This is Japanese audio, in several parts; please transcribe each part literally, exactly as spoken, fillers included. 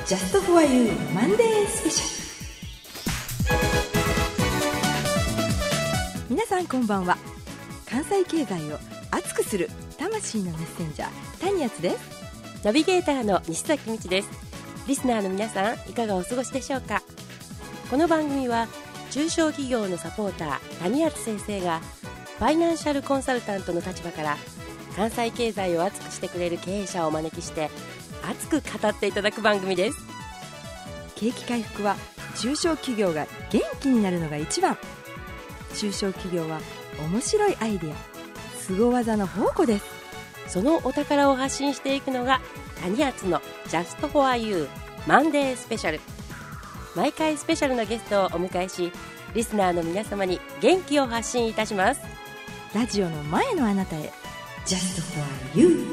Just for You マンデースペシャル。皆さんこんばんは。関西経済を熱くする魂のメッセンジャー、谷敦です。 ナビゲーターの西崎美智です。リスナーの皆さん、いかがお過ごしでしょうか。この番組は中小企業のサポーター谷敦先生がファイナンシャルコンサルタントの立場から関西経済を熱くしてくれる経営者をお招きして熱く語っていただく番組です。 景気回復は中小企業が元気になるのが一番。中小企業は面白いアイデア、凄技の宝庫です。 そのお宝を発信していくのが谷敦の Just for You マンデースペシャル。毎回スペシャルなゲストをお迎えし、リスナーの皆様に元気を発信いたします。 ラジオの前のあなたへ Just for You。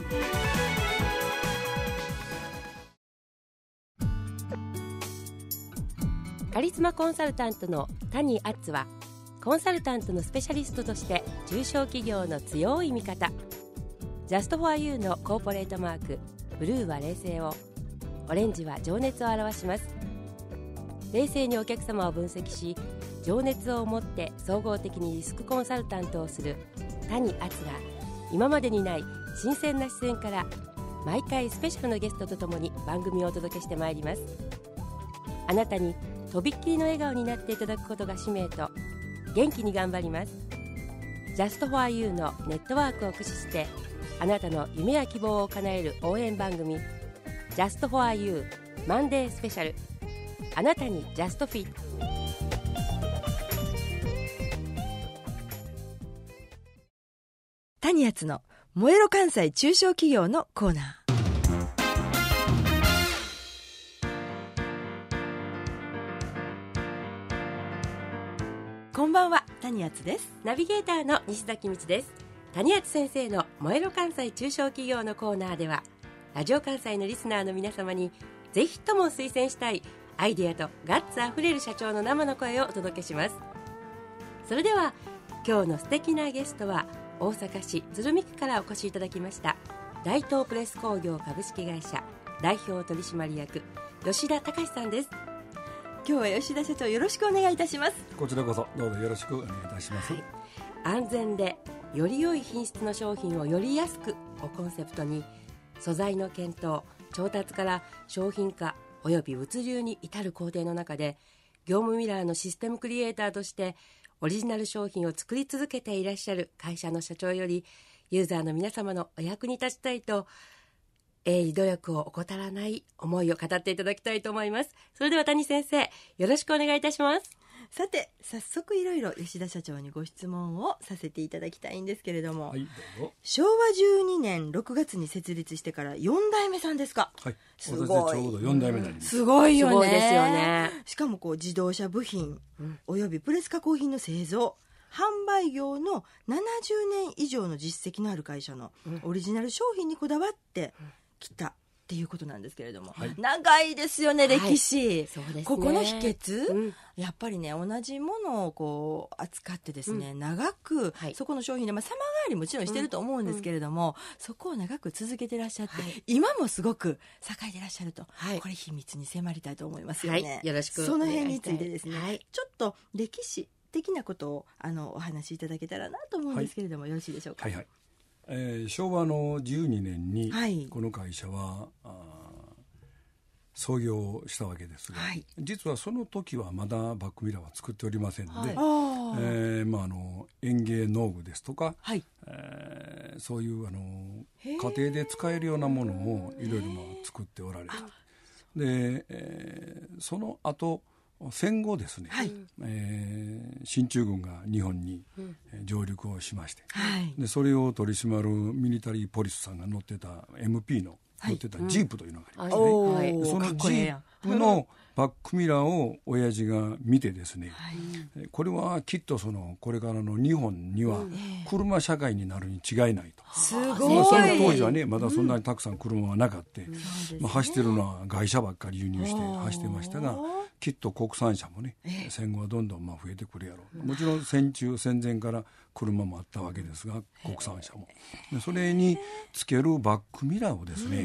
カリスマコンサルタントの谷敦はコンサルタントのスペシャリストとして中小企業の強い味方、ジャストフォーユーのコーポレートマーク、ブルーは冷静を、オレンジは情熱を表します。冷静にお客様を分析し、情熱を持って総合的にリスクコンサルタントをする谷敦が、今までにない新鮮な視線から毎回スペシャルなゲストとともに番組をお届けしてまいります。あなたにとびっきりの笑顔になっていただくことが使命と、元気に頑張ります。 Just for You のネットワークを駆使してあなたの夢や希望を叶える応援番組 Just for You マンデースペシャル。あなたに Just Fit。 谷敦の燃えろ関西中小企業のコーナー。こんばんは、谷敦です。 ナビゲーターの西崎美智です。谷敦先生の燃えろ関西中小企業のコーナーでは、ラジオ関西のリスナーの皆様にぜひとも推薦したいアイデアとガッツあふれる社長の生の声をお届けします。それでは今日の素敵なゲストは、大阪市鶴見区からお越しいただきました大東プレス工業株式会社代表取締役吉田隆さんです。 今日は吉田社長、よろしくお願いいたします。 こちらこそどうぞよろしくお願いいたします、はい、 安全でより良い品質の商品をより安くをコンセプトに、素材の検討、調達から商品化および物流に至る工程の中で、業務ミラーのシステムクリエイターとしてオリジナル商品を作り続けていらっしゃる会社の社長より、ユーザーの皆様のお役に立ちたいと、鋭意努力を怠らない思いを語っていただきたいと思います。それでは谷先生、よろしくお願いいたします。 さて、早速いろいろ吉田社長にご質問をさせていただきたいんですけれども、 はい、どうぞ。 しょうわじゅうにねんろくがつに設立してからよんだいめさんですか。 はい、 すごい。 私でちょうどよんだいめになります。 すごいよね。 すごいですよね。 しかもこう自動車部品、うん、およびプレス加工品の製造販売業のななじゅうねん以上の実績のある会社のオリジナル商品にこだわってきたっていうことなんですけれども、はい、長いですよね、歴史、はい、そうですね、ここの秘訣、うん、やっぱりね、同じものをこう扱ってですね、うん、長く、はい、そこの商品で、まあ、様変わりもちろんしてると思うんですけれども、うん、そこを長く続けてらっしゃって、はい、今もすごく栄えてらっしゃると、はい、これ秘密に迫りたいと思いますよね、 はい、よろしくその辺についてですね、 はい、 ちょっと歴史的なことをあのお話しいただけたらなと思うんですけれども、はい、よろしいでしょうか。 はいはい、えー、昭和のじゅうにねんに、 はい、 この会社は創業したわけですが、はい、実はその時はまだバックミラーは作っておりませんので、はい、えーまあ、あの園芸農具ですとか、はい、えー、そういうあの家庭で使えるようなものをいろいろ作っておられた。で、えー、その後戦後ですね、はい、えー、進駐軍が日本に上陸をしまして、はい、でそれを取り締まるミリタリーポリスさんが乗ってた エムピー の乗ってたジープというのがありましてね、はい、うん、そのジープのバックミラーを親父が見てですね、はい、これはきっとそのこれからの日本には車社会になるに違いないと、 すごい、 まあ、その当時はねまだそんなにたくさん車はなかった、うんまあ、走ってるのは外車ばっかり輸入して走ってましたが、きっと国産車もね、戦後はどんどんまあ増えてくるやろう。もちろん戦中戦前から車もあったわけですが、国産車もでそれにつけるバックミラーをですね、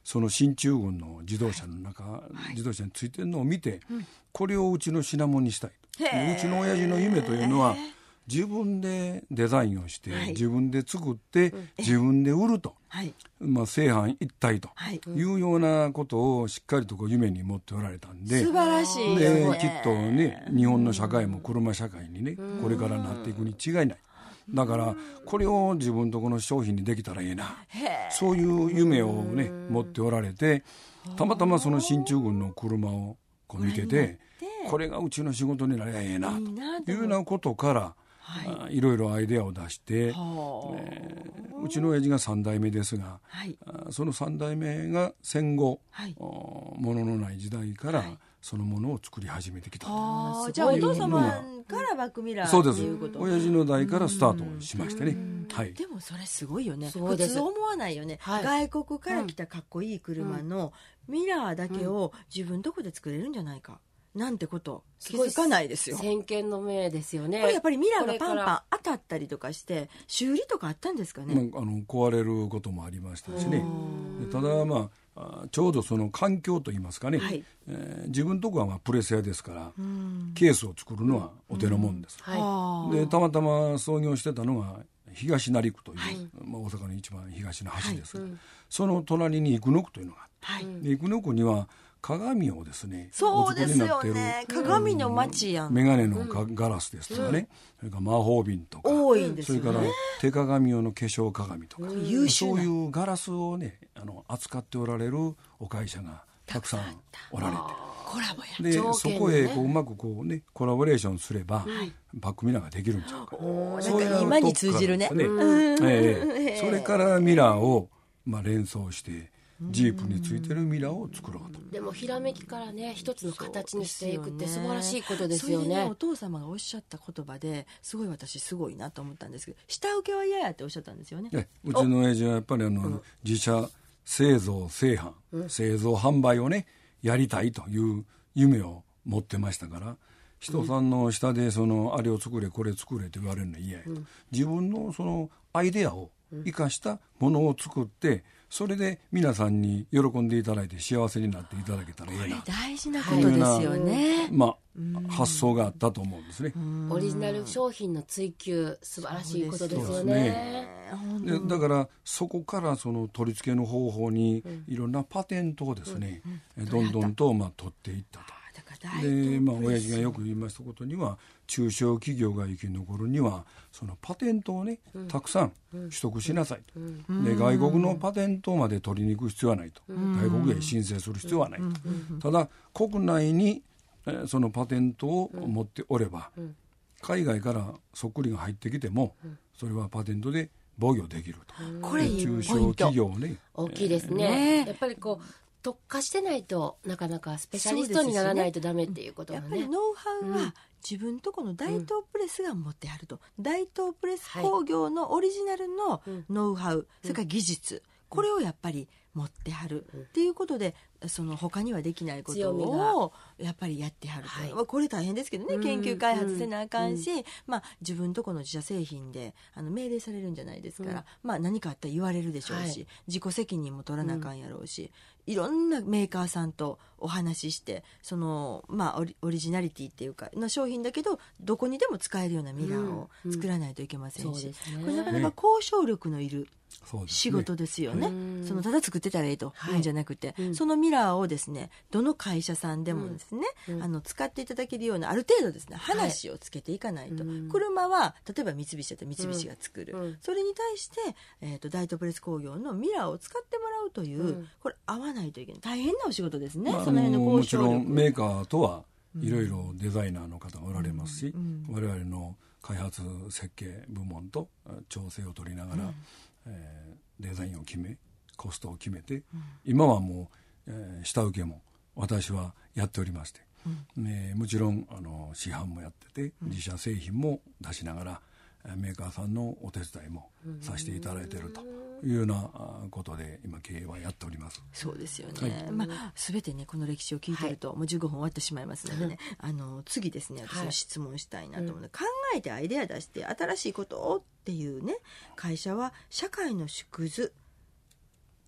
その進駐軍の自動車の中、はい、自動車についてるのを見て、うん、これをうちの品物にしたいと。うちの親父の夢というのは自分でデザインをして、はい、自分で作って、うん、自分で売ると、はい、まあ、正反一体というようなことをしっかりとこう夢に持っておられたんで、 素晴らしいできっとね、日本の社会も車社会にね、これからなっていくに違いない。だからこれを自分とこの商品にできたらいいな、そういう夢をね持っておられて、たまたまその進駐軍の車をこう見てて、これがうちの仕事になりゃええなというようなことから、はい、いろいろアイデアを出して、えー、うちの親父がさん代目ですが、はい、そのさん代目が戦後、はい、もののない時代から、はい、そのものを作り始めてきたと。 じゃあお父様からバックミラーそうです。親父の代からスタートしましてね、はい、 でもそれすごいよね。普通思わないよね、はい、外国から来たかっこいい車のミラーだけを自分どこで作れるんじゃないかなんてこと気づかないですよ。 先見の明ですよね。 これやっぱりミラーがパンパン当たったりとかして修理とかあったんですかね。 まあ、あの壊れることもありましたしね。ただまあちょうどその環境といいますかね、はい、えー、自分のとこはまあプレス屋ですから、ケースを作るのはお手のもんです、うんはい、でたまたま創業してたのが東成区という、はい、まあ、大阪の一番東の端です、はい、うん、その隣に生野区というのがあって、はい、で生野区には鏡をですね、 そうですよね、鏡の街やん、 メガネのガラスですとかね、うん、それから魔法瓶とか多いんですよね、 それから手鏡用の化粧鏡とか、うん、そういうガラスをねあの扱っておられるお会社がたくさんおられて、 コラボやで、ね、そこへこううまくこう、ね、コラボレーションすれば、はい、バックミラーができるんちゃうか、 そういう今に通じるね、 ね、うんええ、それからミラーを、まあ、連想してジープについてるミラーを作ろうと。 でもひらめきからね一つの形にしていくって素晴らしいことですよね。 それでねお父様がおっしゃった言葉ですごい私すごいなと思ったんですけど、下請けは嫌やっておっしゃったんですよね。 えうちの親父はやっぱりあの、うん、自社製造製販、うん、製造販売をねやりたいという夢を持ってましたから、人さんの下でそのあれを作れこれ作れと言われるの嫌やと、うん、自分のそのアイデアを生かしたものを作って、それで皆さんに喜んでいただいて幸せになっていただけたらいいな、 これ大事なことですよね、 まあ、発想があったと思うんですね。 オリジナル商品の追求素晴らしいことですよね。 でだからそこからその取り付けの方法にいろんなパテントをですね、うんうん、どんどんとまあ取っていったと。でまあ親父がよく言いましたことには、中小企業が生き残るにはそのパテントをね、うん、たくさん取得しなさいと、うんうん、で外国のパテントまで取りに行く必要はないと、うん、外国へ申請する必要はないと、うん、ただ国内に、えー、そのパテントを持っておれば、うん、海外からそっくりが入ってきても、うん、それはパテントで防御できると、 うん、これ中小企業ね大きいですね、えー、やっぱりこう特化してないとなかなかスペシャリストにならないとダメっていうことはね、 やっぱりノウハウは自分とこの大東プレスが持ってあると、うん、大東プレス工業のオリジナルのノウハウ、うん、それから技術、これをやっぱり持ってはる、うん、っていうことでその他にはできないことをやっぱりやってはると、はい、これ大変ですけどね、研究開発せなあかんし、うんまあ、自分とこの自社製品であの命令されるんじゃないですから、うんまあ、何かあったら言われるでしょうし、はい、自己責任も取らなあかんやろうし、うん、いろんなメーカーさんとお話ししてその、まあ、オリ、オリジナリティっていうかの商品だけどどこにでも使えるようなミラーを作らないといけませんし、うんうん、これなかなか交渉力のいる仕事ですよね。そのただ作ってたらいいというんじゃなくて、はい、そのミラーをですねどの会社さんでもですね、うん、あの使っていただけるようなある程度ですね話をつけていかないと、はい、車は例えば三菱だったら三菱が作る、うん、それに対して、えーと、大東プレス工業のミラーを使ってもらうという、うん、これ合わないといけない大変なお仕事ですね、まあ、その辺の交渉力。 もちろんメーカーとはいろいろデザイナーの方がおられますし、うんうん、我々の開発設計部門と調整を取りながら、うんえー、デザインを決めコストを決めて、うん、今はもう、えー、下請けも私はやっておりまして、うんえー、もちろんあの市販もやってて、うん、自社製品も出しながらメーカーさんのお手伝いもさせていただいているというようなことで今経営はやっております。 そうですよね、はいまあ、全てねこの歴史を聞いてると、はい、もうじゅうごふん終わってしまいますのでねあの次ですね私は質問したいなと思うので、はい、考えてアイデア出して新しいことをっていうね会社は社会の縮図っ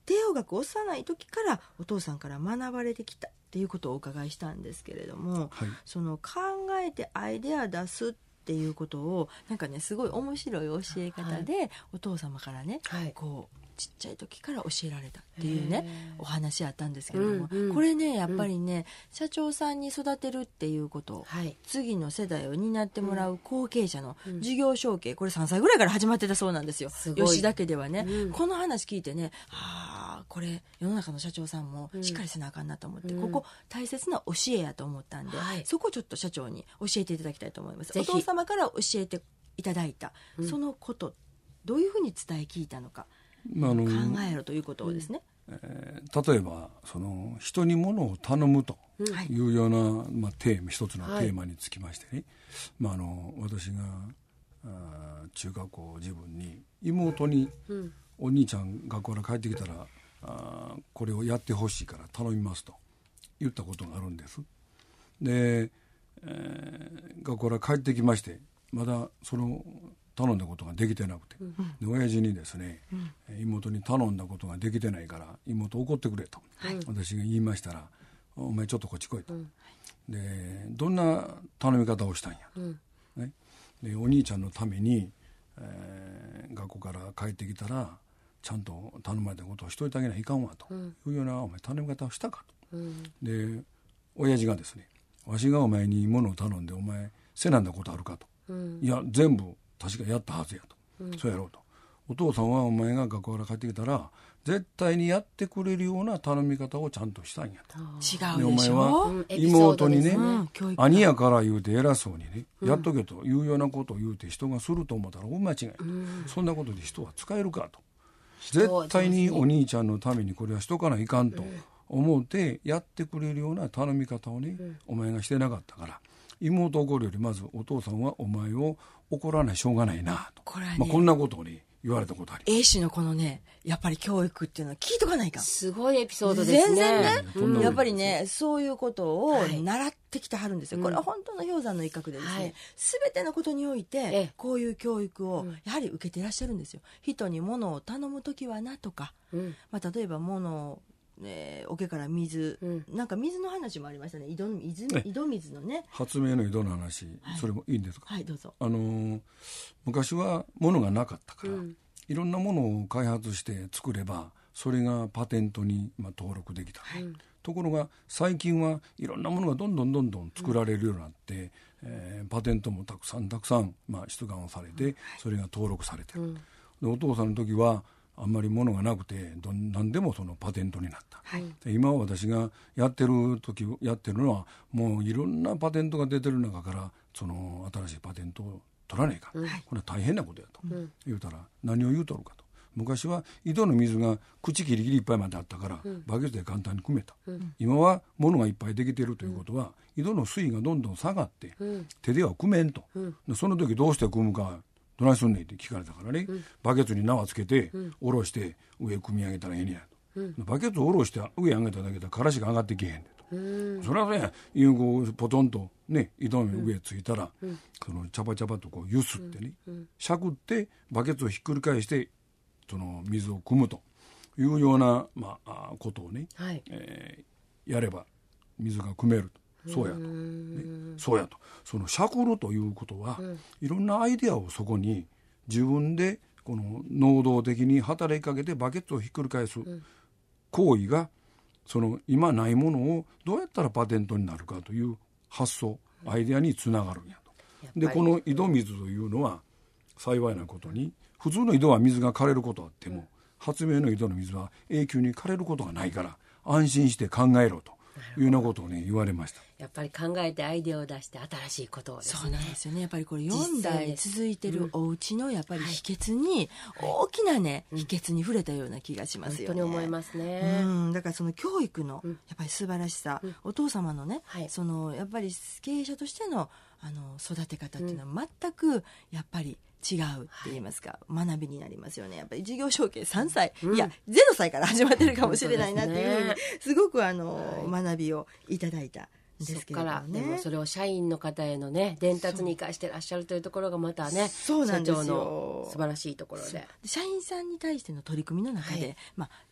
帝王学を幼い時からお父さんから学ばれてきたっていうことをお伺いしたんですけれども、はい、その考えてアイデア出すっていうことをなんかねすごい面白い教え方で、はい、お父様からね、はい、こうちっちゃい時から教えられたっていうねお話あったんですけれども、うんうん、これねやっぱりね、うん、社長さんに育てるっていうこと、はい、次の世代を担ってもらう後継者の事業承継、これさんさいぐらいから始まってたそうなんですよ。す吉田家ではね、うん、この話聞いてね、はあこれ世の中の社長さんもしっかりせなあかんなと思って、うん、ここ大切な教えやと思ったんで、はい、そこをちょっと社長に教えていただきたいと思います。お父様から教えていただいた、うん、そのことどういうふうに伝え聞いたのか、まあ、あの考えろということをですね、 えー、例えばその人に物を頼むというような、まあ、テーマ一つのテーマにつきましてね、はい、まあ、あの私があ中学校自分に妹に、うん、お兄ちゃん学校から帰ってきたらあこれをやってほしいから頼みますと言ったことがあるんです。で、えー、学校から帰ってきましてまだその頼んだことができてなくて、うん、で親父にですね、うん、妹に頼んだことができてないから妹怒ってくれと、はい、私が言いましたらお前ちょっとこっち来いと、うん、でどんな頼み方をしたんやと、うんね、でお兄ちゃんのために、えー、学校から帰ってきたらちゃんと頼まれたことをしといてあげないかんわというようなお前頼み方をしたかと、うん、で親父がですねわしがお前に物を頼んでお前せなんだことあるかと、うん、いや全部確かやったはずやと、うん、そうやろうと。お父さんはお前が学校から帰ってきたら絶対にやってくれるような頼み方をちゃんとしたんやと。 違うでしょ。 でお前は妹にね、うん、兄やから言うて偉そうにね、うん、やっとけというようなことを言うて人がすると思ったら大間違い、うん、そんなことで人は使えるかと。絶対にお兄ちゃんのためにこれはしとかないかんと思ってやってくれるような頼み方をね、うん、お前がしてなかったから妹怒るよりまずお父さんはお前を怒らないしょうがないなと、これはね、まあ、こんなことをね言われたことあります。 英氏のこのねやっぱり教育っていうのは聞いとかないかん。 すごいエピソードですね。全然ね、 うん、やっぱりねそういうことを習ってきてはるんですよ、はい、これは本当の氷山の一角でですね、はい、全てのことにおいてこういう教育をやはり受けていらっしゃるんですよ。人に物を頼むときはなとか、うんまあ、例えば物をね、桶から水、うん、なんか水の話もありましたね。井戸水、井戸水のね発明の井戸の話、はい、それもいいんですか。 はいどうぞ。 あのー、昔は物がなかったから、うん、いろんなものを開発して作ればそれがパテントに、まあ、登録できた、はい、ところが最近はいろんなものがどんどんどんどん作られるようになって、うんえー、パテントもたくさんたくさん、まあ、出願をされて、うん、それが登録されてる、うん、でお父さんの時はあんまり物がなくてど何でもそのパテントになった、はい、今私がやってる時やってるのはもういろんなパテントが出てる中からその新しいパテントを取らないか、うん、これは大変なことやと、うん、言うたら何を言うとるかと。昔は井戸の水が口ギリギリいっぱいまであったから、うん、バケツで簡単に汲めた、うん、今は物がいっぱいできているということは、うん、井戸の水位がどんどん下がって、うん、手では汲めんと、うん、でその時どうして汲むかどないすんねんって聞かれたからね、うん、バケツに縄つけて、うん、下ろして上組み上げたらええねやと、うん、バケツを下ろして上上げただけでからしが上がってけへんねと、うん、それはねいうこうポトンとね井戸の上ついたら、うん、そのチャパチャパとこうゆすってね、うんうん、しゃくってバケツをひっくり返してその水を汲むというような、まあ、ことをね、はいえー、やれば水が汲めると。そうやと、ね、そうやとそのしゃくるということは、うん、いろんなアイデアをそこに自分でこの能動的に働きかけてバケツをひっくり返す行為がその今ないものをどうやったらパテントになるかという発想アイデアにつながるんやと。でこの井戸水というのは幸いなことに普通の井戸は水が枯れることあっても、うん、発明の井戸の水は永久に枯れることがないから安心して考えろというようなことをね言われました。 やっぱり考えてアイデアを出して新しいことをですね。 そうなんですよね。やっぱりこれよん代続いてるお家のやっぱり秘訣に、うん、大きなね、はい、秘訣に触れたような気がしますよね。 本当に思いますね。 うん、だからその教育のやっぱり素晴らしさ、うん、お父様のね、はい、そのやっぱり経営者としてのあの育て方っていうのは全くやっぱり違うって言いますか、はい、学びになりますよね。やっぱり事業承継さんさい、うん、いやゼロさいから始まってるかもしれないなっていうふうにすごくあの、はい、学びをいただいたんですけれどもね。そっからでもそれを社員の方へのね伝達に生かしてらっしゃるというところがまたねそうなんですよ、社長の素晴らしいところで、 社員さんに対しての取り組みの中で、はいまあ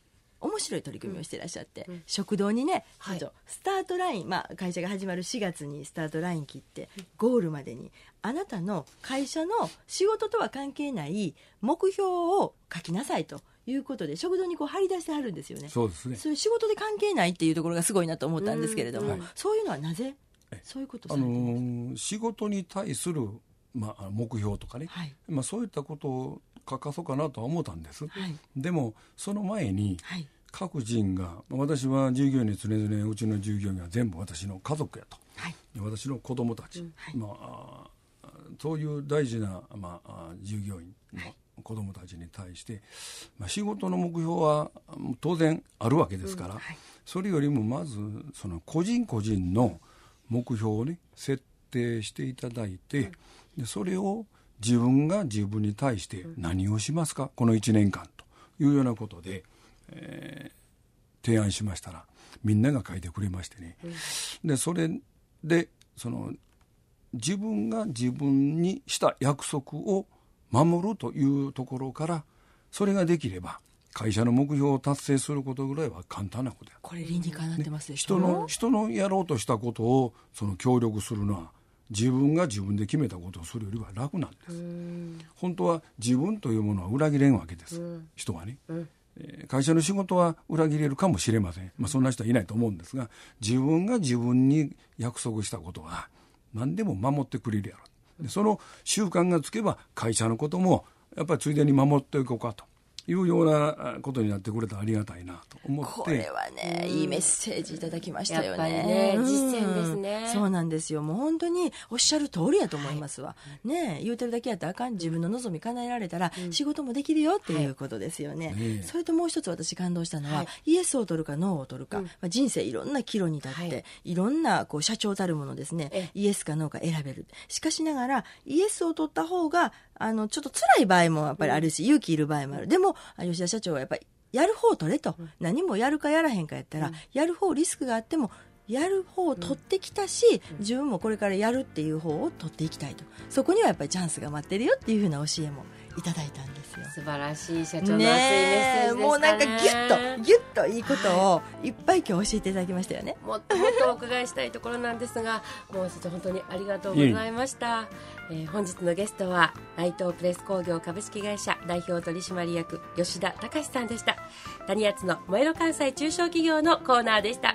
面白い取り組みをしていらっしゃって、うん、食堂にね、はい、スタートライン、まあ、会社が始まるしがつにスタートライン切ってゴールまでにあなたの会社の仕事とは関係ない目標を書きなさいということで食堂にこう張り出してあるんですよね。 そうですね。 そういう仕事で関係ないっていうところがすごいなと思ったんですけれども、うん、はい、そういうのはなぜそういうことされてるんですか？ あのー、仕事に対する、まあ、目標とかね、はい、まあ、そういったことを書かそうかなとは思ったんです、はい、でもその前に、はい、各人が私は従業員に常々うちの従業員は全部私の家族やと、はい、私の子供たち、うん、はい、まあ、そういう大事な、まあ、従業員の子供たちに対して、まあ、仕事の目標は当然あるわけですから、うん、はい、それよりもまずその個人個人の目標をね設定していただいて、でそれを自分が自分に対して何をしますか、このいちねんかんというようなことで、えー、提案しましたらみんなが書いてくれましてね、でそれでその自分が自分にした約束を守るというところから、それができれば会社の目標を達成することぐらいは簡単なことや。 これ理にかなってますでしょ、 ね、人の人のやろうとしたことをその協力するのは自分が自分で決めたことをするよりは楽なんです。うん、本当は自分というものは裏切れんわけです、うん、人はね、うん、えー、会社の仕事は裏切れるかもしれません、まあ、そんな人はいないと思うんですが、自分が自分に約束したことは何でも守ってくれるやろ。でその習慣がつけば会社のこともやっぱりついでに守っていこうかというようなことになってくれたらありがたいなと思って、 これはね、いいメッセージいただきましたよね。 やっぱりね、うん、実践ですね。 そうなんですよ。もう本当におっしゃる通りやと思いますわ、はい、ね、言うてるだけやったらあかん、自分の望み叶えられたら仕事もできるよっていうことですよね、はい、それともう一つ私感動したのは、はい、イエスを取るかノーを取るか、うん、まあ、人生いろんな岐路に立って、はい、いろんなこう社長たるものですね、イエスかノーか選べる。しかしながらイエスを取った方があのちょっと辛い場合もやっぱりあるし、うん、勇気いる場合もある。でも吉田社長はやっぱりやる方を取れと、うん、何もやるかやらへんかやったら、うん、やる方リスクがあってもやる方を取ってきたし、うん、自分もこれからやるっていう方を取っていきたいと、そこにはやっぱりチャンスが待ってるよっていうふうな教えもいただいたんですよ。 素晴らしい社長の熱いメッセージでしたね。 もうなんかギュッとギュッといいことをいっぱい今日教えていただきましたよね。 もっともっとお伺いしたいところなんですがもう社長本当にありがとうございました、えー、本日のゲストは内藤プレス工業株式会社代表取締役吉田隆さんでした。谷厚の燃えろ関西中小企業のコーナーでした。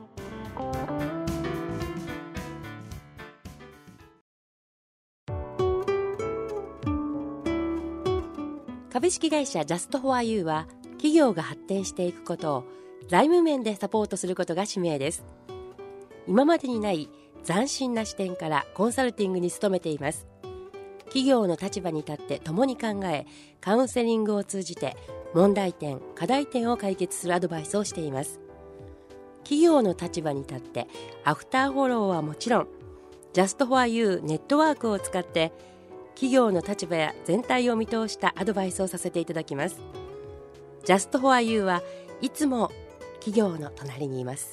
株式会社ジャストフォアユーは企業が発展していくことを財務面でサポートすることが使命です。今までにない斬新な視点からコンサルティングに努めています。企業の立場に立って共に考え、カウンセリングを通じて問題点、課題点を解決するアドバイスをしています。企業の立場に立ってアフターフォローはもちろん、ジャストフォアユーネットワークを使って企業の立場や全体を見通したアドバイスをさせていただきます。ジャストフォアユーはいつも企業の隣にいます。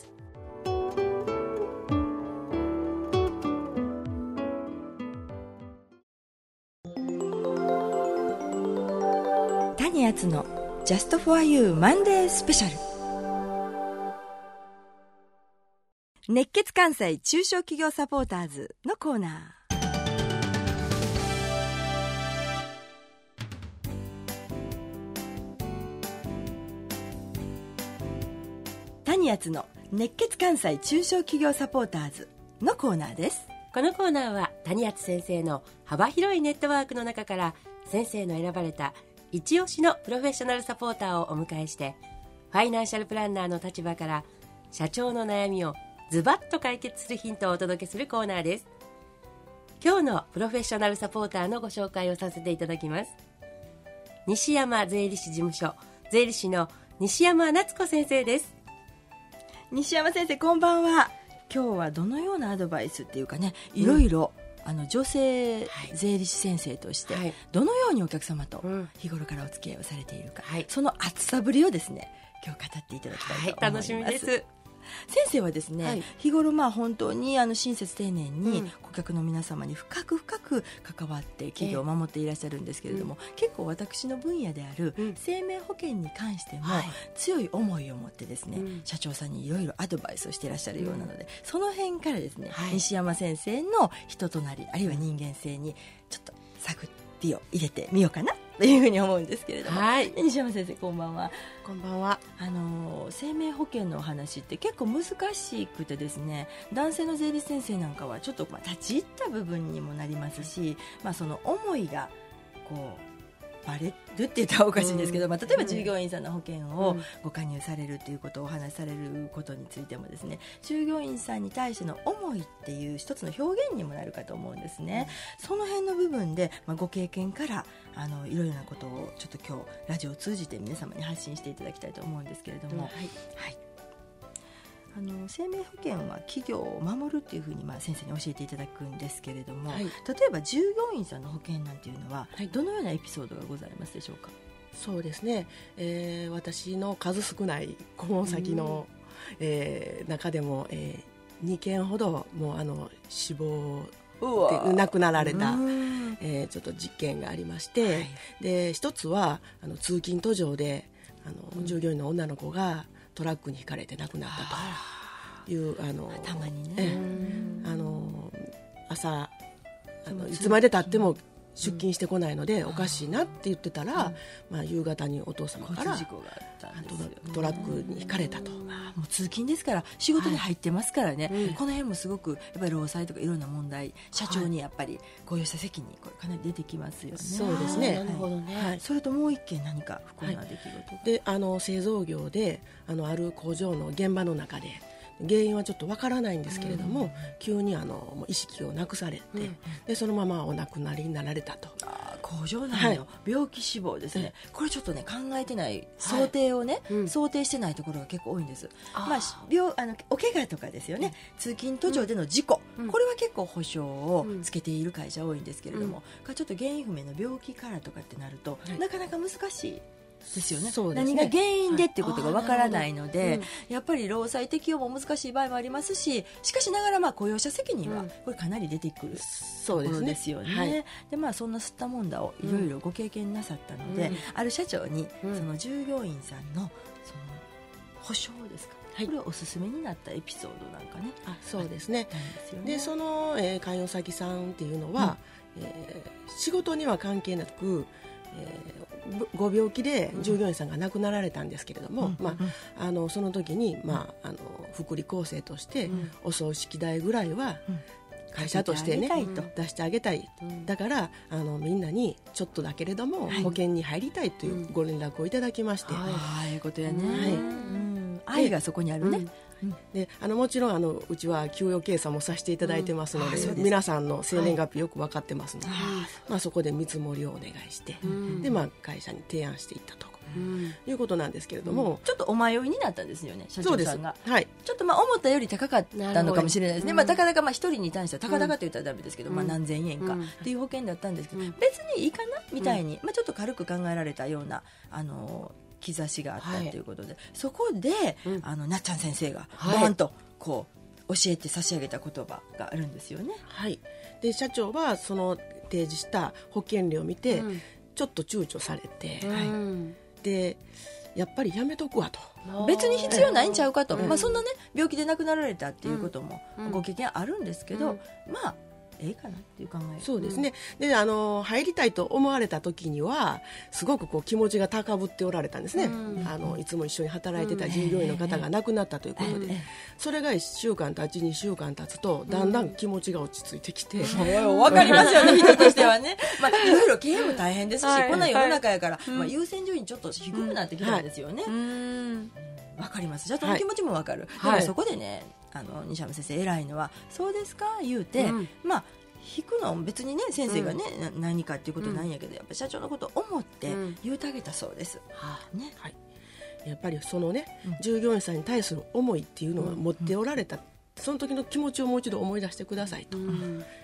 谷厚のジャストフォアユーマンデースペシャル。熱血関西中小企業サポーターズのコーナー。谷厚の熱血関西中小企業サポーターズのコーナーです。 このコーナーは谷厚先生の幅広いネットワークの中から先生の選ばれた一押しのプロフェッショナルサポーターをお迎えして、ファイナンシャルプランナーの立場から社長の悩みをズバッと解決するヒントをお届けするコーナーです。今日のプロフェッショナルサポーターのご紹介をさせていただきます。西山税理士事務所税理士の西山夏子先生です。 西山先生、こんばんは。今日はどのようなアドバイスっていうかね、いろいろ、うん、あの女性税理士先生として、はい、どのようにお客様と日頃からお付き合いをされているか、はい、その厚さぶりをですね今日語っていただきたいと思います、 はい、楽しみです。 先生はですね、はい、日頃まあ本当にあの親切丁寧に顧客の皆様に深く深く関わって企業を守っていらっしゃるんですけれども、えー、結構私の分野である生命保険に関しても強い思いを持ってですね、うん、社長さんにいろいろアドバイスをしていらっしゃるようなので、うん、その辺からですね、はい、西山先生の人となりあるいは人間性にちょっと探りを入れてみようかなというふうに思うんですけれども、はい、西山先生こんばんは。 こんばんは。 あの生命保険のお話って結構難しくてですね、男性の税理士先生なんかはちょっとまあ立ち入った部分にもなりますし、まあ、その思いがこうバレるって言ったらおかしいんですけど、うんまあ、例えば従業員さんの保険をご加入されるということをお話しされることについてもですね、従業員さんに対しての思いっていう一つの表現にもなるかと思うんですね、うん、その辺の部分で、まあ、ご経験からあのいろいろなことをちょっと今日ラジオを通じて皆様に発信していただきたいと思うんですけれども、うんはいはい、あの生命保険は企業を守るっていうふうにまあ先生に教えていただくんですけれども、はい、例えば従業員さんの保険なんていうのはどのようなエピソードがございますでしょうか。 そうですね、えー、私の数少ない顧問先の、えー、中でも、えー、にけんほどもうあの死亡で亡くなられた、えー、ちょっと実験がありまして、はい、で一つはあの通勤途上であの、うん、従業員の女の子がトラックにひかれて亡くなったというあのたまにね、 えあの朝あのいつまでたっても出勤してこないので、うん、おかしいなって言ってたら、うんまあ、夕方にお父様から事故があったんですよ、ね、 トラックにひかれたと、 まあ、もう通勤ですから仕事に入ってますからね、はいうん、この辺もすごくやっぱり労災とかいろんな問題社長にやっぱりこういうした責任これかなり出てきますよね。 そうですね、 なるほどね、はい、それともう一件何か不幸な出来事、はい、 であの製造業で あのある工場の現場の中で原因はちょっとわからないんですけれども、うん、急にあのもう意識をなくされて、うん、でそのままお亡くなりになられたと。 あ工場内の病気死亡ですね、はい、これちょっとね考えてない想定をね、はい、想定してないところが結構多いんです、まあ、病あのお怪我とかですよね、うん、通勤途上での事故、うん、これは結構保証をつけている会社多いんですけれども、うん、ちょっと原因不明の病気からとかってなると、はい、なかなか難しいですよね。そうですね、何が原因でっていうことがわからないので、はいうん、やっぱり労災適用も難しい場合もありますし、しかしながらまあ雇用者責任はこれかなり出てくるところですよね。はい、でまあそんな吸ったもんだをいろいろご経験なさったので、うん、ある社長にその従業員さんのその保証ですか、はい、これおすすめになったエピソードなんかね。 あそうですね。で、ね、その、えー、関与先さんっていうのは、うんえー、仕事には関係なくえー、ご病気で従業員さんが亡くなられたんですけれども、うんまあ、あのその時に、まあ、あの福利厚生として、うん、お葬式代ぐらいは会社としてね、うん、出してあげたい、うん、だからあのみんなにちょっとだけれども、はい、保険に入りたいというご連絡をいただきまして、 はい、ああいうことやね、はいうん、愛がそこにあるね、 うん、であのもちろんあのうちは給与計算もさせていただいてますので、うん、皆さんの生年月日よく分かってますので、はいまあ、そこで見積もりをお願いして、うん、でまあ、会社に提案していったと、うん、いうことなんですけれども、 うん、ちょっとお迷いになったんですよね社長さんが。 はい、 ちょっとまあ思ったより高かったのかもしれないですね、まあ、たかだかまあ一人に対してはたかだかと言ったらダメですけど、うんまあ、何千円かっていう保険だったんですけど、うん、別にいいかなみたいに、うんまあ、ちょっと軽く考えられたようなあの兆しがあったということで、はい、そこで、うん、あのなっちゃん先生がバーンとこう教えて差し上げた言葉があるんですよね。 はい、で社長はその提示した保険料を見て、うん、ちょっと躊躇されて、うん、でやっぱりやめとくわと、 別に必要ないんちゃうかと、うんまあ、そんなね病気で亡くなられたっていうこともご経験あるんですけど、うん、まあええかなっていう考え。 そうですね、うん、であの入りたいと思われた時にはすごくこう気持ちが高ぶっておられたんですね、うん、あのいつも一緒に働いてた従業員の方が亡くなったということで、うん、それがいっしゅうかん経ちにしゅうかん経つとだんだん気持ちが落ち着いてきて、 うん、分かりますよね人としてはね、まあ、いろいろ経営も大変ですし、はい、こんな世の中やから、はいまあ、優先順位ちょっと低くなってきたんですよね、うんはいうん分かります。じゃあその気持ちも分かる、はい、でもそこでねあの西山先生偉いのはそうですか言うて、うん、まあ引くのは別にね先生がね、うん、何かっていうことなんやけど、やっぱ社長のことを思って言うてあげたそうです、 うんねはい、やっぱりそのね、うん、従業員さんに対する思いっていうのは持っておられた、うん、その時の気持ちをもう一度思い出してくださいと、うん、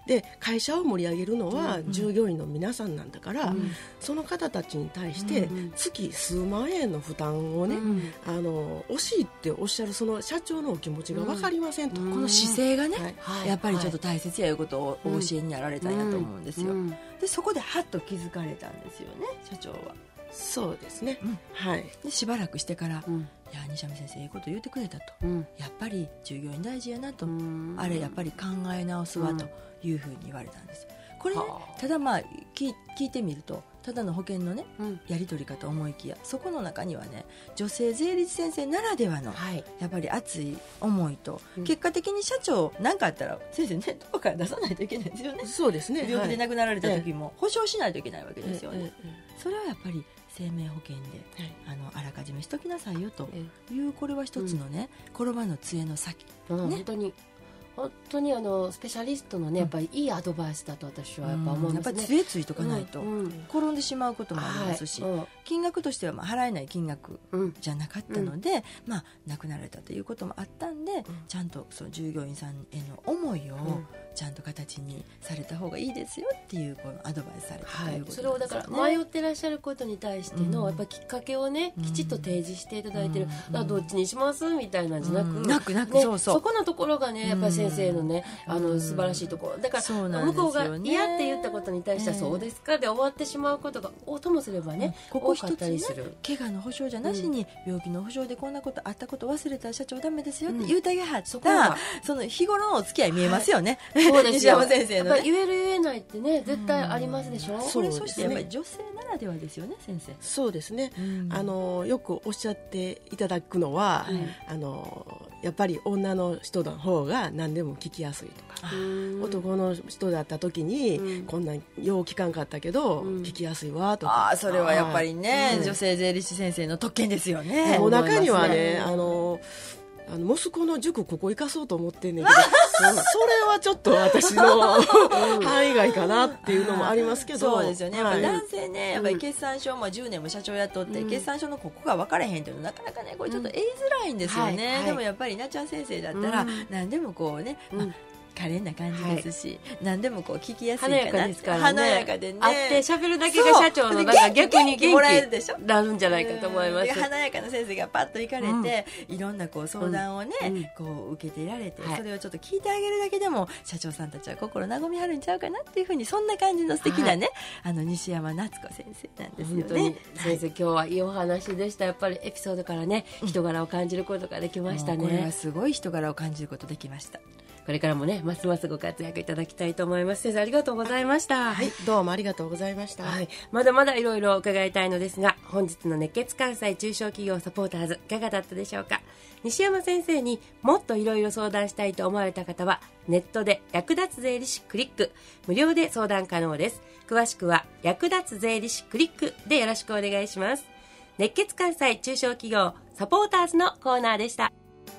で会社を盛り上げるのは従業員の皆さんなんだから、うん、その方たちに対して月数万円の負担をね、うん、あの惜しいっておっしゃるその社長のお気持ちが分かりませんと、 うん、この姿勢がね、はい、やっぱりちょっと大切やいうことをお教えになられたんやと思うんですよ、うんうん、でそこでハッと気づかれたんですよね、社長は。 そうですね、うん、はい、 でしばらくしてから、うん、いや西山先生いいこと言ってくれたと、うん、やっぱり従業員大事やなと、うん、あれやっぱり考え直すわというふうに言われたんですよ。これね、ただまあ 聞, 聞いてみるとただの保険のね、うん、やり取りかと思いきや、そこの中にはね女性税理士先生ならではの、はい、やっぱり熱い思いと、うん、結果的に社長何かあったら先生ねどこから出さないといけないですよね。 そうですね、 病気で亡くなられた時も保証しないといけないわけですよね、えええ、それはやっぱり生命保険で、はい、あのあらかじめしときなさいよという、これは一つのね、うん、転ばぬ杖の先、 うん、ね、本当に本当にあのスペシャリストのね、やっぱりいいアドバイスだと私はやっぱ思うんですね、 うん、やっぱり杖ついとかないと転んでしまうこともありますし、はい、うん、金額としてはまあ払えない金額じゃなかったので、うん、まあ、亡くなられたということもあったんで、うん、ちゃんとその従業員さんへの思いをちゃんと形にされた方がいいですよっていうこのアドバイスされたということなんですよね、はい、 それをだから迷ってらっしゃることに対しての、うん、やっぱきっかけをねきちっと提示していただいてる、うん、だどっちにしますみたいなんじゃなく、うん、 なくなく、 ね、 そうそう、 そこのところがねやっぱり先生のね、うん、あの素晴らしいところだから、向こうが嫌って言ったことに対してはそうですかで終わってしまうことがともすればね、 うん、ここ一つね、怪我の保証じゃなしに病気の保証でこんなことあったこと忘れたら社長ダメですよって言うたげはった、うん、そ, その日頃のお付き合い見えますよね、はい、そうですよ西山先生のね、 言える言えないってね絶対ありますでしょ、うん、 それそしてやっぱり女性ならではですよね先生。 そうですね、うん、あのよくおっしゃっていただくのは、うん、あのやっぱり女の人の方が何でも聞きやすいとか、男の人だった時に、うん、こんなよう聞かんかったけど、うん、聞きやすいわとか、 あそれはやっぱりね、うん、女性税理士先生の特権ですよね。 お中にはね、あのあの息子の塾ここ行かそうと思ってんねんけどそ, それはちょっと私の範囲外かなっていうのもありますけど、 そうですよね、やっぱ男性ね、やっぱり決算書もじゅうねんも社長やっとって、うん、決算書のここが分からへんっていうのなかなかねこれちょっと言いづらいんですよね、うんはいはい、でもやっぱりなちゃん先生だったら、うん、何でもこうね、うん、まあ可憐な感じですし、はい、何でもこう聞きやすいかな、 華やかですからね、 華やかでね、 会って喋るだけが社長のなんか逆に元気もらえるでしょ、なるんじゃないかと思います。 華やかな先生がパッと行かれて、うん、いろんなこう相談をね、うん、こう受けていられて、はい、それをちょっと聞いてあげるだけでも社長さんたちは心和みはるんちゃうかなっていうふうに、そんな感じの素敵なね、はい、あの西山夏子先生なんですよね。本当に先生、はい、今日はいいお話でした。やっぱりエピソードからね、人柄を感じることができましたね。 これはすごい人柄を感じることできました。 これからもねますますご活躍いただきたいと思います。先生ありがとうございました。 はい、どうもありがとうございました、 はい、まだまだいろいろ伺いたいのですが、本日の熱血関西中小企業サポーターズいかがだったでしょうか。西山先生にもっといろいろ相談したいと思われた方はネットで役立つ税理士クリック無料で相談可能です。詳しくは役立つ税理士クリックでよろしくお願いします。熱血関西中小企業サポーターズのコーナーでした。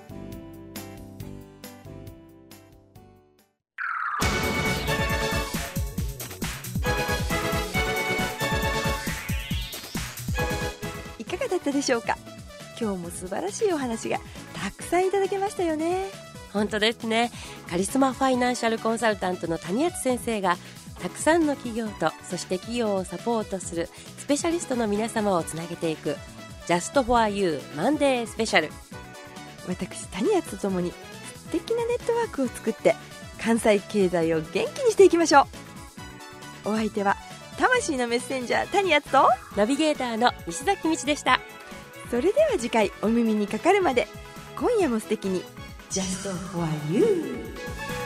いかがだったでしょうか。今日も素晴らしいお話がたくさんいただけましたよね。 本当ですね。カリスマファイナンシャルコンサルタントの谷敦先生がたくさんの企業とそして企業をサポートするスペシャリストの皆様をつなげていく Just for You マンデースペシャル。 私谷敦とともに素敵なネットワークを作って関西経済を元気にしていきましょう。お相手は魂のメッセンジャー谷敦とナビゲーターの西崎道でした。 それでは次回お耳にかかるまで、今夜も素敵に Just for You。